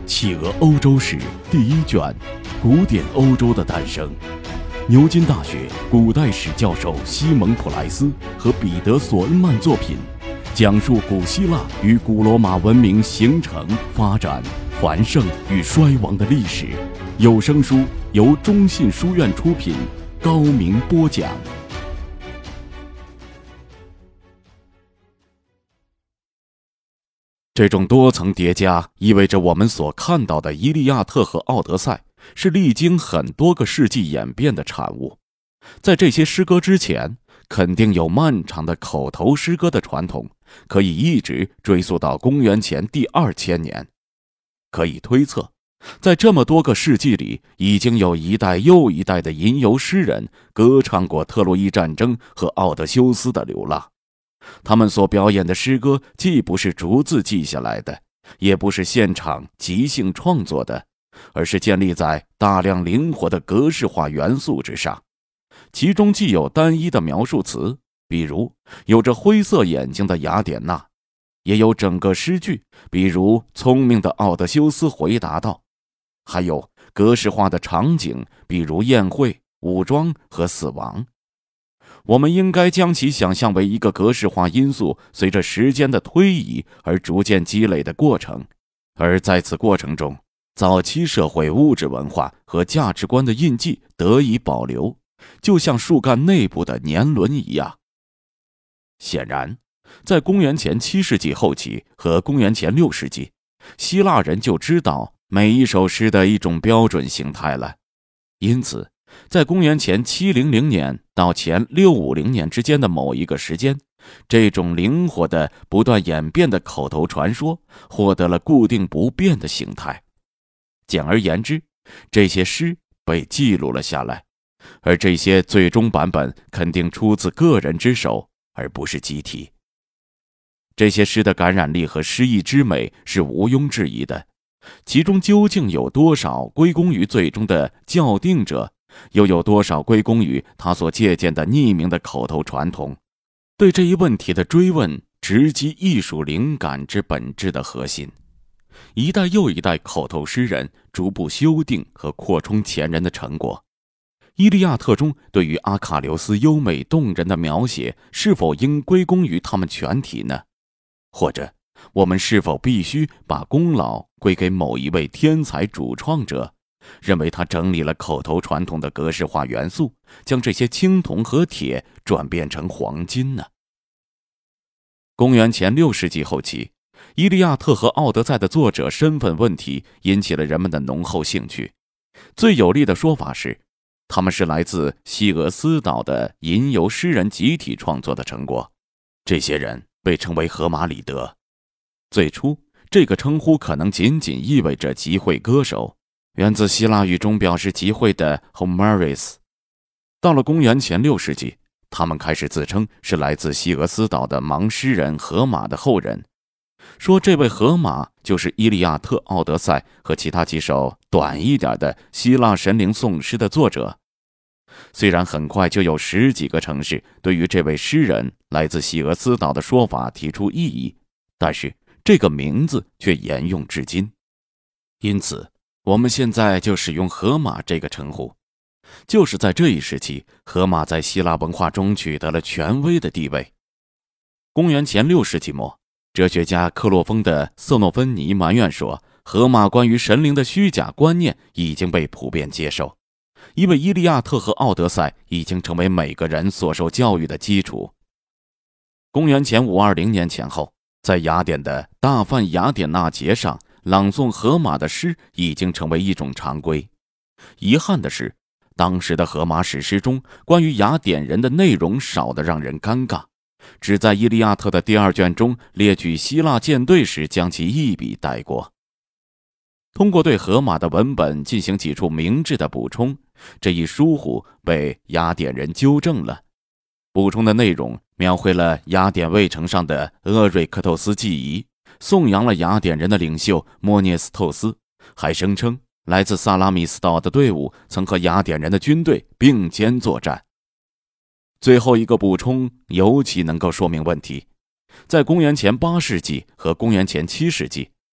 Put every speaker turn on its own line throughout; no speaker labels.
企鹅欧洲史第一卷：古典欧洲的诞生。牛津大学古代史教授西蒙普莱斯和彼得索恩曼作品，讲述古希腊与古罗马文明形成、发展、繁盛与衰亡的历史。有声书由中信书院出品，高明播讲。这种多层叠加意味着我们所看到的《伊利亚特》和《奥德赛》是历经很多个世纪演变的产物。在这些诗歌之前，肯定有漫长的口头诗歌的传统，可以一直追溯到公元前第2000年。可以推测，在这么多个世纪里，已经有一代又一代的吟游诗人歌唱过特洛伊战争和奥德修斯的流浪。他们所表演的诗歌既不是逐字记下来的，也不是现场即兴创作的，而是建立在大量灵活的格式化元素之上。其中既有单一的描述词，比如有着灰色眼睛的雅典娜，也有整个诗句，比如聪明的奥德修斯回答道，还有格式化的场景，比如宴会、武装和死亡。我们应该将其想象为一个格式化因素随着时间的推移而逐渐积累的过程，而在此过程中，早期社会物质文化和价值观的印记得以保留，就像树干内部的年轮一样。显然，在公元前7世纪后期和公元前6世纪，希腊人就知道每一首诗的一种标准形态了。因此，在公元前700年到前650年之间的某一个时间，这种灵活的不断演变的口头传说获得了固定不变的形态。简而言之，这些诗被记录了下来，而这些最终版本肯定出自个人之手，而不是集体。这些诗的感染力和诗意之美是毋庸置疑的，其中究竟有多少归功于最终的校订者，又有多少归功于他所借鉴的匿名的口头传统？对这一问题的追问，直击艺术灵感之本质的核心。一代又一代口头诗人逐步修订和扩充前人的成果。伊利亚特中对于阿喀琉斯优美动人的描写，是否应归功于他们全体呢？或者，我们是否必须把功劳归给某一位天才主创者，认为他整理了口头传统的格式化元素，将这些青铜和铁转变成黄金呢？公元前6世纪后期，伊利亚特和奥德赛的作者身份问题引起了人们的浓厚兴趣。最有力的说法是，他们是来自西俄斯岛的吟游诗人集体创作的成果。这些人被称为荷马里德。最初，这个称呼可能仅仅意味着集会歌手，源自希腊语中表示集会的 Homeris。 到了公元前6世纪，他们开始自称是来自西俄斯岛的盲诗人荷马的后人，说这位荷马就是伊利亚特、奥德赛和其他几首短一点的希腊神灵颂诗的作者。虽然很快就有10几个城市对于这位诗人来自西俄斯岛的说法提出异议，但是这个名字却沿用至今。因此，我们现在就使用荷马这个称呼。就是在这一时期，荷马在希腊文化中取得了权威的地位。公元前6世纪末，哲学家克洛丰的瑟诺芬尼埋怨说，荷马关于神灵的虚假观念已经被普遍接受，因为伊利亚特和奥德赛已经成为每个人所受教育的基础。公元前520年前后，在雅典的大梵雅典娜节上朗诵荷马的诗已经成为一种常规。遗憾的是，当时的荷马史诗中关于雅典人的内容少得让人尴尬，只在伊利亚特的第2卷中列举希腊舰队时将其一笔带过。通过对荷马的文本进行几处明智的补充，这一疏忽被雅典人纠正了。补充的内容描绘了雅典卫城上的厄瑞克透斯祭仪，颂扬了雅典人的领袖莫涅斯透斯，还声称来自萨拉米斯岛的队伍曾和雅典人的军队并肩作战。最后一个补充尤其能够说明问题。在公元前8世纪和公元前7世纪，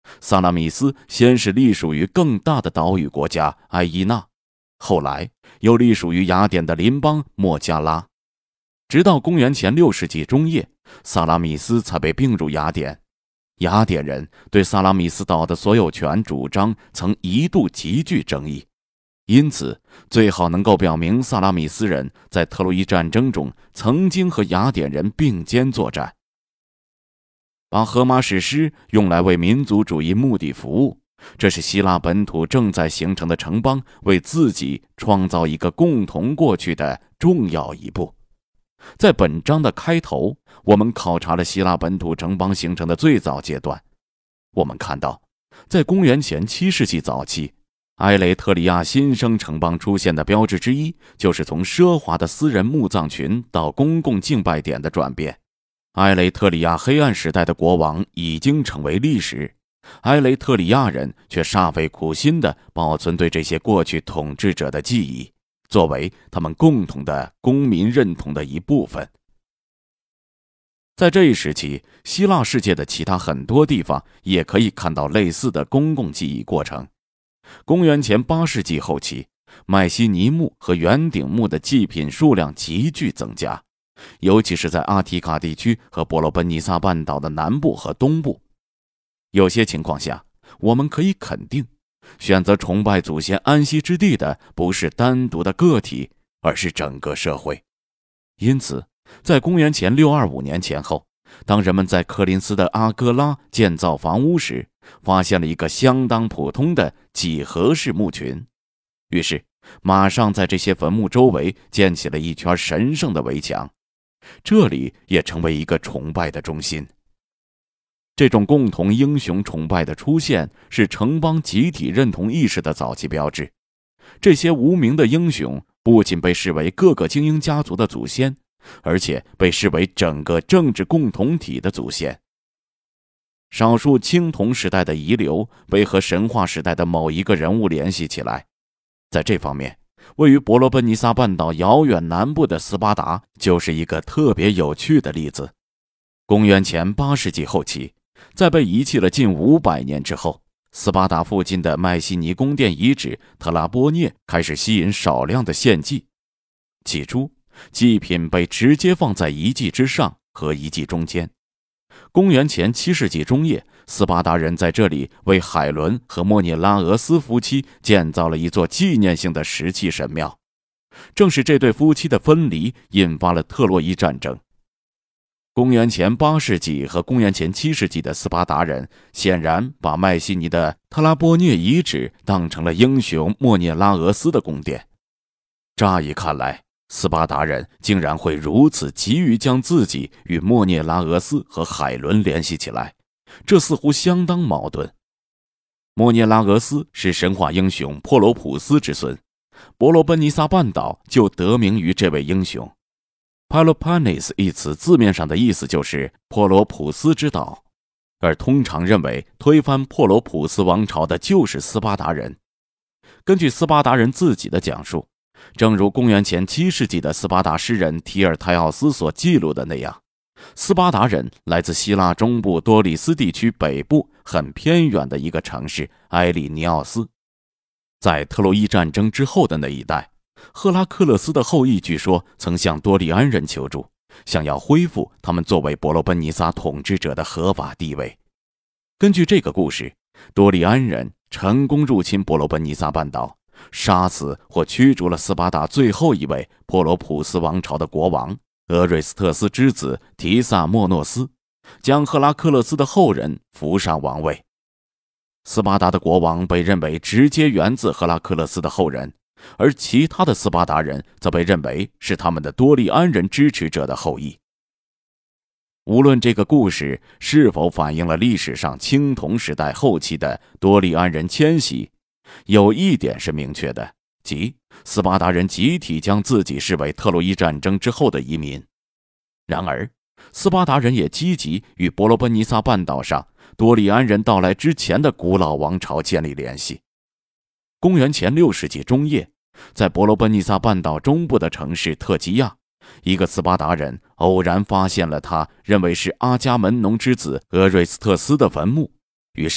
萨拉米斯先是隶属于更大的岛屿国家埃伊纳，后来又隶属于雅典的邻邦莫加拉。直到公元前6世纪中叶，萨拉米斯才被并入雅典。雅典人对萨拉米斯岛的所有权主张曾一度极具争议，因此最好能够表明萨拉米斯人在特洛伊战争中曾经和雅典人并肩作战。把荷马史诗用来为民族主义目的服务，这是希腊本土正在形成的城邦为自己创造一个共同过去的重要一步。在本章的开头，我们考察了希腊本土城邦形成的最早阶段。我们看到，在公元前7世纪早期，埃雷特里亚新生城邦出现的标志之一，就是从奢华的私人墓葬群到公共敬拜点的转变。埃雷特里亚黑暗时代的国王已经成为历史，埃雷特里亚人却煞费苦心地保存对这些过去统治者的记忆，作为他们共同的公民认同的一部分。在这一时期，希腊世界的其他很多地方也可以看到类似的公共记忆过程。公元前8世纪后期，迈锡尼墓和圆顶墓的祭品数量急剧增加，尤其是在阿提卡地区和伯罗奔尼撒半岛的南部和东部。有些情况下，我们可以肯定，选择崇拜祖先安息之地的不是单独的个体，而是整个社会。因此，在公元前625年前后，当人们在柯林斯的阿哥拉建造房屋时，发现了一个相当普通的几何式墓群，于是马上在这些坟墓周围建起了一圈神圣的围墙，这里也成为一个崇拜的中心。这种共同英雄崇拜的出现是城邦集体认同意识的早期标志。这些无名的英雄不仅被视为各个精英家族的祖先，而且被视为整个政治共同体的祖先。少数青铜时代的遗留被和神话时代的某一个人物联系起来。在这方面，位于伯罗奔尼撒半岛遥远南部的斯巴达就是一个特别有趣的例子。公元前8世纪后期，在被遗弃了近500年之后，斯巴达附近的迈锡尼宫殿遗址特拉波涅开始吸引少量的献祭。起初，祭品被直接放在遗迹之上和遗迹中间。公元前7世纪中叶，斯巴达人在这里为海伦和莫涅拉俄斯夫妻建造了一座纪念性的石器神庙。正是这对夫妻的分离引发了特洛伊战争。公元前8世纪和公元前7世纪的斯巴达人显然把迈锡尼的特拉波涅遗址当成了英雄莫涅拉俄斯的宫殿。乍一看来，斯巴达人竟然会如此急于将自己与莫涅拉俄斯和海伦联系起来，这似乎相当矛盾。莫涅拉俄斯是神话英雄珀罗普斯之孙，伯罗奔尼撒半岛就得名于这位英雄。Peloponnes 一词字面上的意思就是珀罗普斯之岛，而通常认为推翻珀罗普斯王朝的就是斯巴达人。根据斯巴达人自己的讲述，正如公元前7世纪的斯巴达诗人提尔泰奥斯所记录的那样，斯巴达人来自希腊中部多里斯地区北部很偏远的一个城市埃里尼奥斯。在特洛伊战争之后的那一带，赫拉克勒斯的后裔据说曾向多利安人求助，想要恢复他们作为伯罗奔尼撒统治者的合法地位。根据这个故事，多利安人成功入侵伯罗奔尼撒半岛，杀死或驱逐了斯巴达最后一位珀罗普斯王朝的国王俄瑞斯特斯之子提萨莫诺斯，将赫拉克勒斯的后人扶上王位。斯巴达的国王被认为直接源自赫拉克勒斯的后人，而其他的斯巴达人则被认为是他们的多利安人支持者的后裔。无论这个故事是否反映了历史上青铜时代后期的多利安人迁徙，有一点是明确的，即斯巴达人集体将自己视为特洛伊战争之后的移民。然而，斯巴达人也积极与伯罗奔尼撒半岛上多利安人到来之前的古老王朝建立联系。公元前6世纪中叶，在伯罗奔尼撒半岛中部的城市特吉亚，一个斯巴达人偶然发现了他认为是阿伽门农之子俄瑞斯特斯的坟墓，于是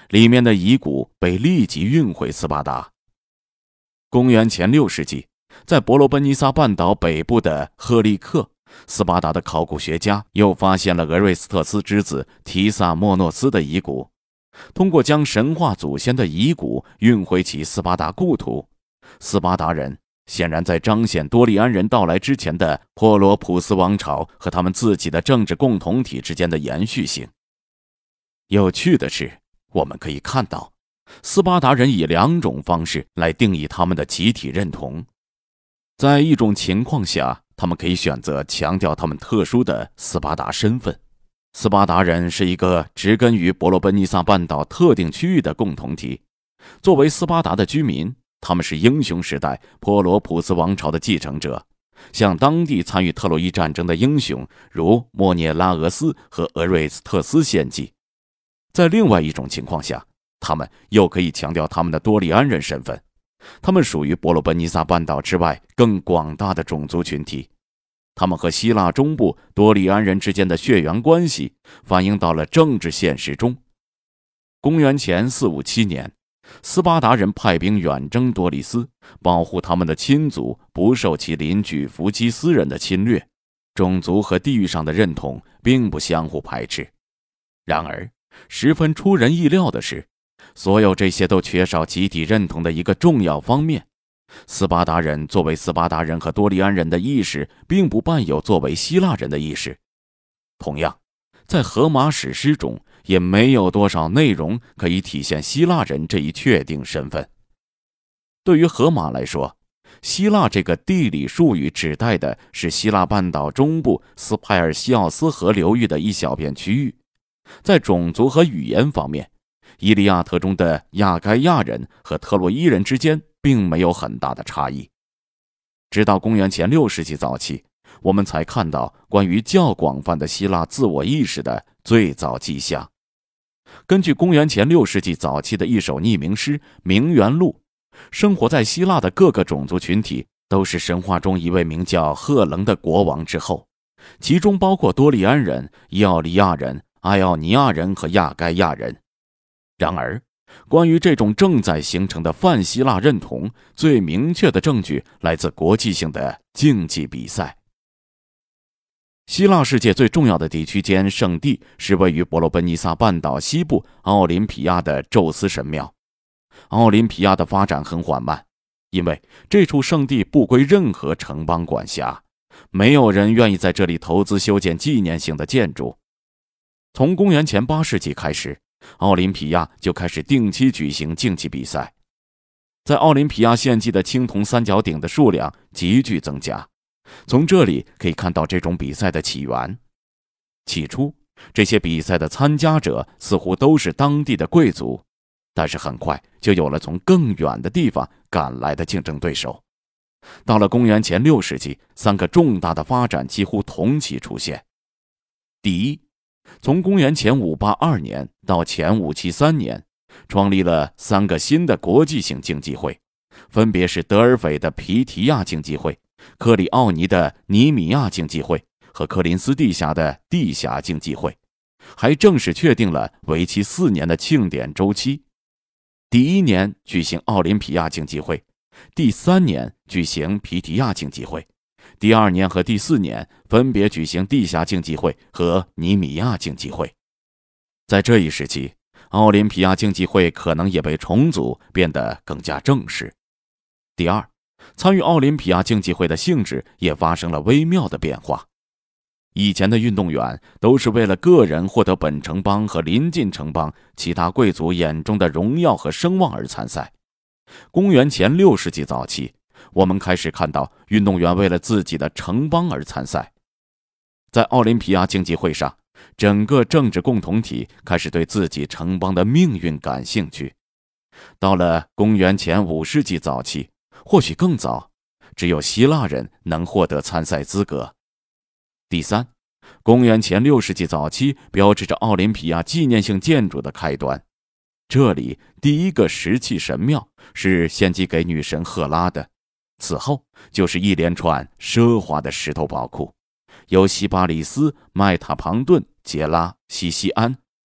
里面的遗骨被立即运回斯巴达。公元前6世纪，在伯罗奔尼撒半岛北部的赫利克，斯巴达的考古学家又发现了俄瑞斯特斯之子提萨莫诺斯的遗骨。通过将神话祖先的遗骨运回其斯巴达故土，斯巴达人显然在彰显多利安人到来之前的珀罗普斯王朝和他们自己的政治共同体之间的延续性。有趣的是，我们可以看到，斯巴达人以2种方式来定义他们的集体认同。在一种情况下，他们可以选择强调他们特殊的斯巴达身份。斯巴达人是一个植根于伯罗奔尼撒半岛特定区域的共同体。作为斯巴达的居民，他们是英雄时代珀罗普斯王朝的继承者，向当地参与特洛伊战争的英雄如莫涅拉俄斯和俄瑞斯特斯献祭。在另外一种情况下，他们又可以强调他们的多利安人身份，他们属于伯罗奔尼撒半岛之外更广大的种族群体。他们和希腊中部多利安人之间的血缘关系反映到了政治现实中。公元前457年，斯巴达人派兵远征多利斯，保护他们的亲族不受其邻居弗基斯人的侵略。种族和地域上的认同并不相互排斥。然而，十分出人意料的是，所有这些都缺少集体认同的一个重要方面。斯巴达人作为斯巴达人和多利安人的意识，并不伴有作为希腊人的意识。同样，在荷马史诗中，也没有多少内容可以体现希腊人这一确定身份。对于荷马来说，希腊这个地理术语指代的是希腊半岛中部斯派尔西奥斯河流域的一小片区域。在种族和语言方面，伊利亚特中的亚该亚人和特洛伊人之间并没有很大的差异。直到公元前6世纪早期，我们才看到关于较广泛的希腊自我意识的最早迹象。根据公元前6世纪早期的一首匿名诗《名媛录》，生活在希腊的各个种族群体都是神话中一位名叫赫棱的国王之后，其中包括多利安人、伊奥利亚人、埃奥尼亚人和亚该亚人。然而，关于这种正在形成的泛希腊认同，最明确的证据来自国际性的竞技比赛。希腊世界最重要的地区间圣地是位于伯罗奔尼撒半岛西部奥林匹亚的宙斯神庙。奥林匹亚的发展很缓慢，因为这处圣地不归任何城邦管辖，没有人愿意在这里投资修建纪念性的建筑。从公元前8世纪开始，奥林匹亚就开始定期举行竞技比赛。在奥林匹亚献祭的青铜三角鼎的数量急剧增加，从这里可以看到这种比赛的起源。起初，这些比赛的参加者似乎都是当地的贵族，但是很快就有了从更远的地方赶来的竞争对手。到了公元前6世纪，3个重大的发展几乎同期出现。第一，从公元前582年到前573年，创立了3个新的国际性竞技会，分别是德尔斐的皮提亚竞技会、克里奥尼的尼米亚竞技会和科林斯地峡的地峡竞技会，还正式确定了为期4年的庆典周期。第1年举行奥林匹亚竞技会，第3年举行皮提亚竞技会，第2年和第4年分别举行地峡竞技会和尼米亚竞技会。在这一时期，奥林匹亚竞技会可能也被重组，变得更加正式。第二，参与奥林匹亚竞技会的性质也发生了微妙的变化。以前的运动员都是为了个人获得本城邦和邻近城邦其他贵族眼中的荣耀和声望而参赛。公元前6世纪早期，我们开始看到运动员为了自己的城邦而参赛。在奥林匹亚竞技会上，整个政治共同体开始对自己城邦的命运感兴趣。到了公元前5世纪早期，或许更早，只有希腊人能获得参赛资格。第三，公元前6世纪早期标志着奥林匹亚纪念性建筑的开端。这里第一个石器神庙是献祭给女神赫拉的，此后就是一连串奢华的石头宝库，由西巴里斯、麦塔庞顿、杰拉、西西安、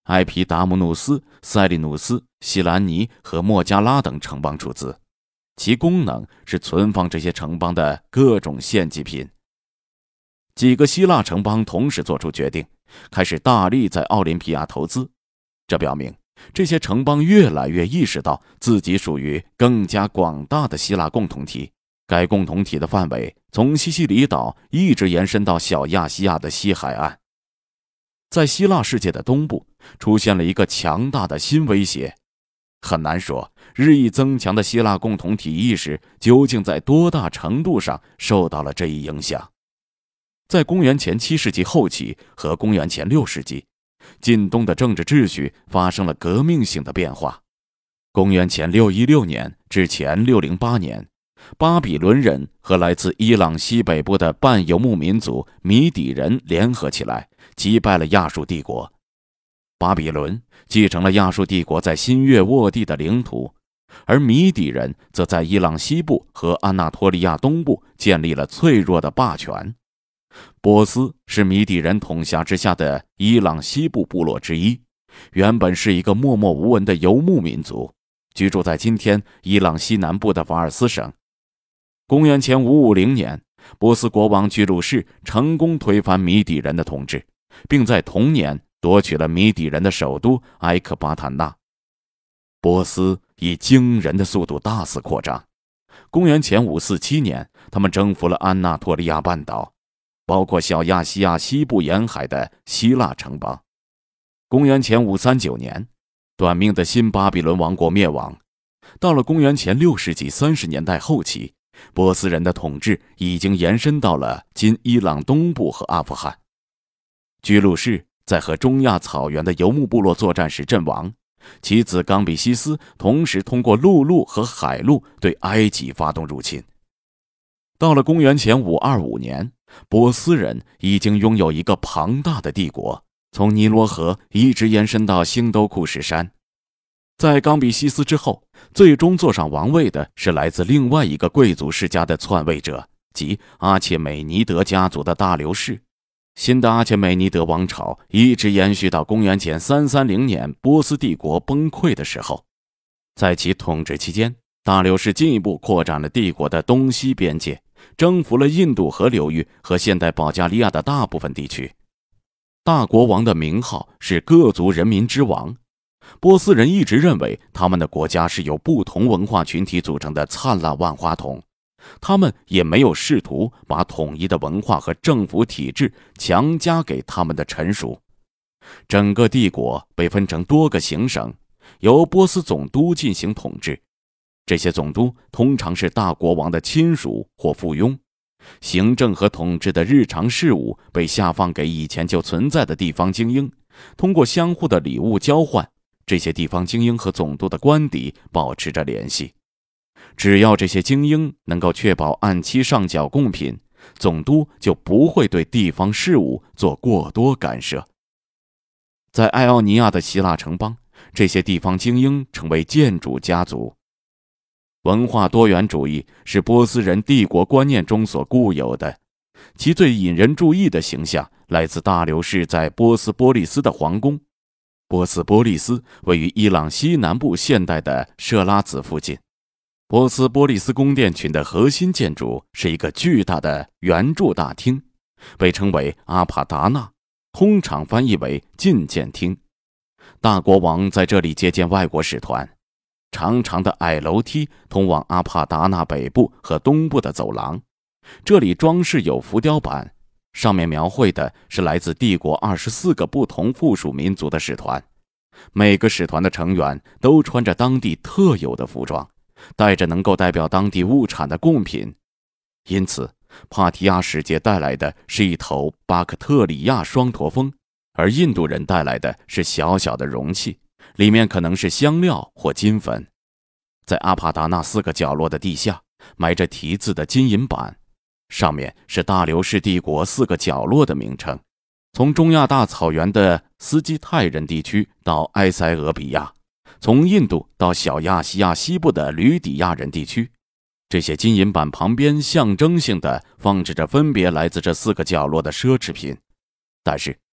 埃皮达姆努斯、塞利努斯、西兰尼和莫加拉等城邦出资，其功能是存放这些城邦的各种献祭品。几个希腊城邦同时做出决定，开始大力在奥林匹亚投资，这表明这些城邦越来越意识到自己属于更加广大的希腊共同体。该共同体的范围从西西里岛一直延伸到小亚细亚的西海岸。在希腊世界的东部出现了一个强大的新威胁，很难说日益增强的希腊共同体意识究竟在多大程度上受到了这一影响。在公元前7世纪后期和公元前6世纪，近东的政治秩序发生了革命性的变化。公元前616年至前608年，巴比伦人和来自伊朗西北部的半游牧民族米底人联合起来，击败了亚述帝国。巴比伦继承了亚述帝国在新月沃地的领土，而米底人则在伊朗西部和安纳托利亚东部建立了脆弱的霸权。波斯是米底人统辖之下的伊朗西部部落之一，原本是一个默默无闻的游牧民族，居住在今天伊朗西南部的法尔斯省。公元前550年，波斯国王居鲁士成功推翻米底人的统治，并在同年夺取了米底人的首都埃克巴坦纳。波斯以惊人的速度大肆扩张。公元前547年，他们征服了安纳托利亚半岛，包括小亚细亚西部沿海的希腊城邦。公元前539年，短命的新巴比伦王国灭亡。到了公元前6世纪30年代后期，波斯人的统治已经延伸到了今伊朗东部和阿富汗。居鲁士在和中亚草原的游牧部落作战时阵亡，其子冈比西斯同时通过陆路和海路对埃及发动入侵。到了公元前525年，波斯人已经拥有一个庞大的帝国，从尼罗河一直延伸到兴都库什山。在冈比西斯之后，最终坐上王位的是来自另外一个贵族世家的篡位者，即阿切美尼德家族的大流士。新的阿切美尼德王朝一直延续到公元前330年波斯帝国崩溃的时候。在其统治期间，大流士进一步扩展了帝国的东西边界，征服了印度河流域和现代保加利亚的大部分地区。大国王的名号是各族人民之王。波斯人一直认为他们的国家是由不同文化群体组成的灿烂万花筒，他们也没有试图把统一的文化和政府体制强加给他们的臣属。整个帝国被分成多个行省，由波斯总督进行统治。这些总督通常是大国王的亲属或附庸，行政和统治的日常事务被下放给以前就存在的地方精英，通过相互的礼物交换，这些地方精英和总督的官邸保持着联系。只要这些精英能够确保按期上缴贡品，总督就不会对地方事务做过多干涉。在爱奥尼亚的希腊城邦，这些地方精英成为建主家族。文化多元主义是波斯人帝国观念中所固有的，其最引人注意的形象来自大流士在波斯波利斯的皇宫。波斯波利斯位于伊朗西南部现代的设拉子附近。波斯波利斯宫殿群的核心建筑是一个巨大的圆柱大厅，被称为阿帕达纳，通常翻译为觐见厅。大国王在这里接见外国使团。长长的矮楼梯通往阿帕达纳北部和东部的走廊，这里装饰有浮雕板，上面描绘的是来自帝国24个不同附属民族的使团。每个使团的成员都穿着当地特有的服装，带着能够代表当地物产的贡品。因此，帕提亚使节带来的是一头巴克特里亚双驼峰，而印度人带来的是小小的容器，里面可能是香料或金粉。在阿帕达纳4个角落的地下埋着题字的金银板，上面是大流士帝国4个角落的名称，从中亚大草原的斯基泰人地区到埃塞俄比亚，从印度到小亚细亚西部的吕底亚人地区。这些金银板旁边象征性地放置着分别来自这4个角落的奢侈品，但是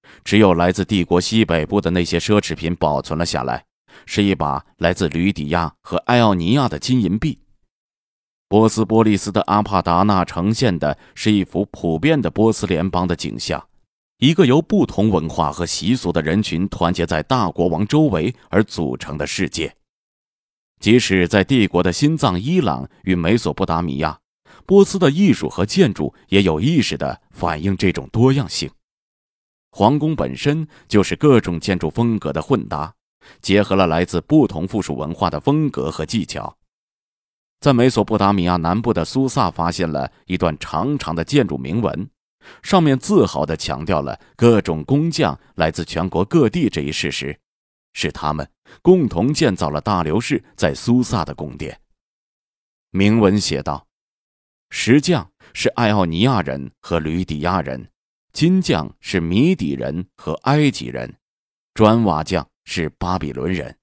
只有来自帝国西北部的那些奢侈品保存了下来，是一把来自吕底亚和埃奥尼亚的金银币。波斯波利斯的阿帕达纳呈现的是一幅普遍的波斯联邦的景象，一个由不同文化和习俗的人群团结在大国王周围而组成的世界。即使在帝国的心脏伊朗与美索不达米亚，波斯的艺术和建筑也有意识地反映这种多样性。皇宫本身就是各种建筑风格的混搭，结合了来自不同附属文化的风格和技巧。在美索不达米亚南部的苏萨发现了一段长长的建筑铭文，上面自豪地强调了各种工匠来自全国各地这一事实，是他们共同建造了大流士在苏萨的宫殿。铭文写道：石匠是埃奥尼亚人和吕底亚人，金匠是米底人和埃及人，砖瓦匠是巴比伦人。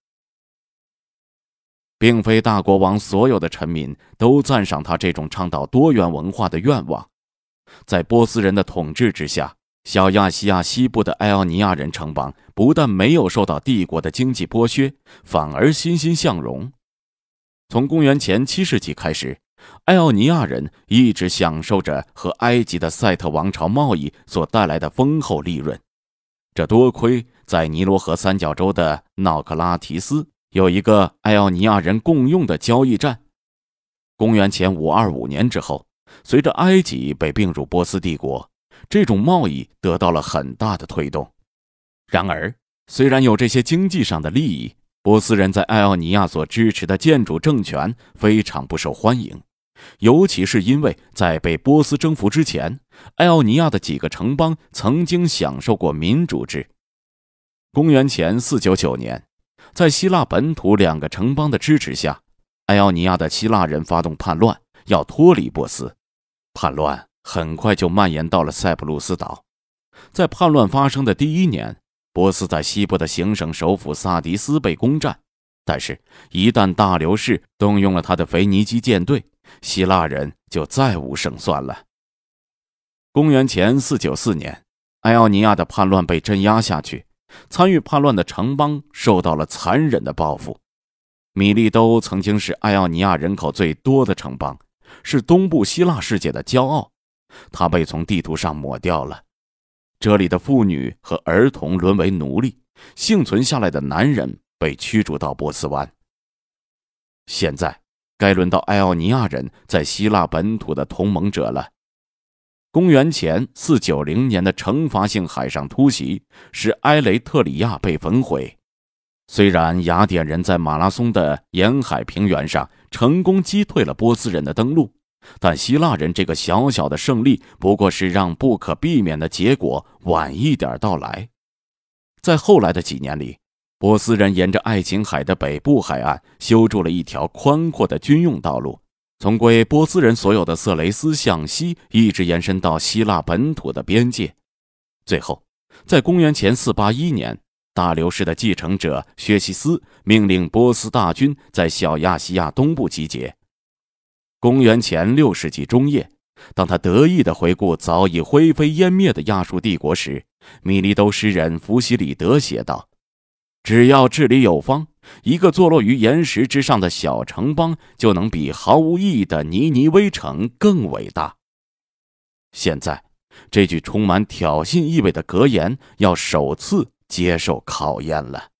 并非大国王所有的臣民都赞赏他这种倡导多元文化的愿望。在波斯人的统治之下，小亚细亚西部的埃奥尼亚人城邦不但没有受到帝国的经济剥削，反而欣欣向荣。从公元前7世纪开始，埃奥尼亚人一直享受着和埃及的塞特王朝贸易所带来的丰厚利润。这多亏在尼罗河三角洲的瑙克拉提斯有一个埃奥尼亚人共用的交易站。公元前525年之后，随着埃及被并入波斯帝国，这种贸易得到了很大的推动。然而，虽然有这些经济上的利益，波斯人在埃奥尼亚所支持的建主政权非常不受欢迎，尤其是因为在被波斯征服之前，埃奥尼亚的几个城邦曾经享受过民主制。公元前499年，在希腊本土2个城邦的支持下，埃奥尼亚的希腊人发动叛乱，要脱离波斯。叛乱很快就蔓延到了塞浦路斯岛。在叛乱发生的第1年，波斯在西部的行省首府萨迪斯被攻占，但是一旦大流士动用了他的腓尼基舰队，希腊人就再无胜算了。公元前494年，埃奥尼亚的叛乱被镇压下去，参与叛乱的城邦受到了残忍的报复。米利都曾经是埃奥尼亚人口最多的城邦，是东部希腊世界的骄傲，它被从地图上抹掉了。这里的妇女和儿童沦为奴隶，幸存下来的男人被驱逐到波斯湾。现在该轮到埃奥尼亚人在希腊本土的同盟者了。公元前490年的惩罚性海上突袭使埃雷特里亚被焚毁。虽然雅典人在马拉松的沿海平原上成功击退了波斯人的登陆，但希腊人这个小小的胜利不过是让不可避免的结果晚一点到来。在后来的几年里，波斯人沿着爱琴海的北部海岸修筑了一条宽阔的军用道路，从归波斯人所有的色雷斯向西一直延伸到希腊本土的边界。最后，在公元前481年，大流士的继承者薛西斯命令波斯大军在小亚细亚东部集结。公元前6世纪中叶，当他得意地回顾早已灰飞烟灭的亚述帝国时，米利都诗人弗西里德写道：只要治理有方，一个坐落于岩石之上的小城邦就能比毫无意义的尼尼微城更伟大。现在，这句充满挑衅意味的格言要首次接受考验了。